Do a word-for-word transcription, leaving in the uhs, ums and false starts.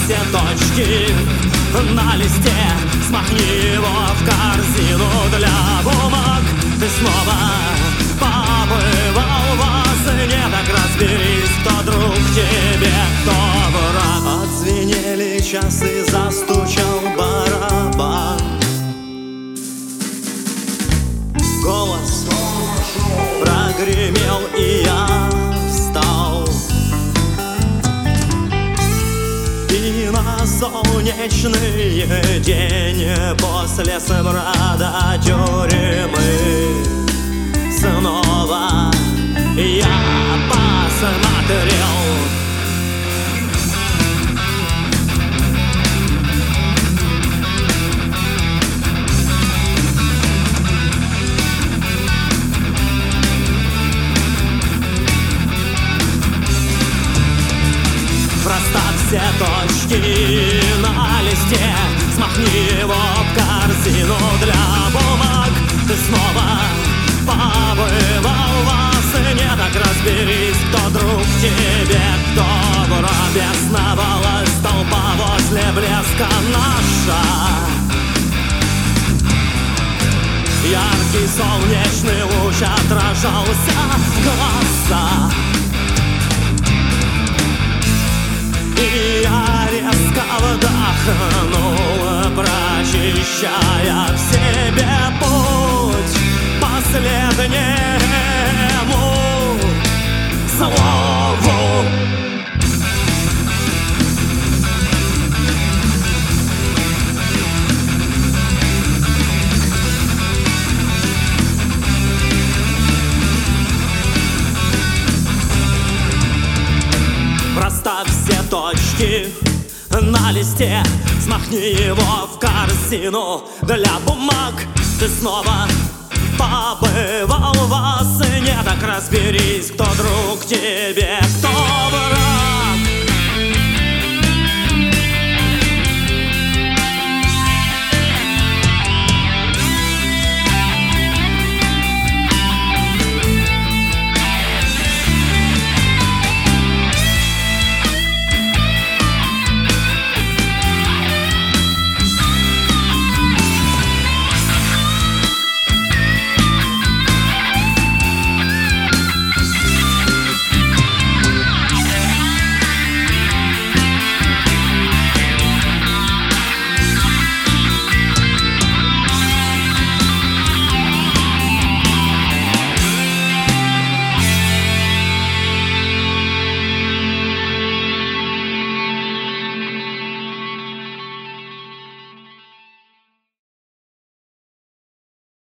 все точки на листе, смахни его в корзину для бумаг. Ты снова побывал во сне, так разберись, кто друг тебе, кто враг. Отзвенели часы, застучал барабан. Голос прогремел, и я встал. И на солнечный день после смрада тюрьмы снова я посмотрел. Расставь все точки на листе, смахни его в корзину для бумаг. Ты снова побывал во сне, так разберись, кто друг тебе, кто враг. Бесновалась толпа возле блеска наша. Яркий солнечный луч отражался в глаза. И я резко вдохнул, прочищая в себе путь последнему слову. Проставь все точки на листе, смахни его в корзину для бумаг. Ты снова побывал во сне, так разберись, кто друг тебе, кто враг.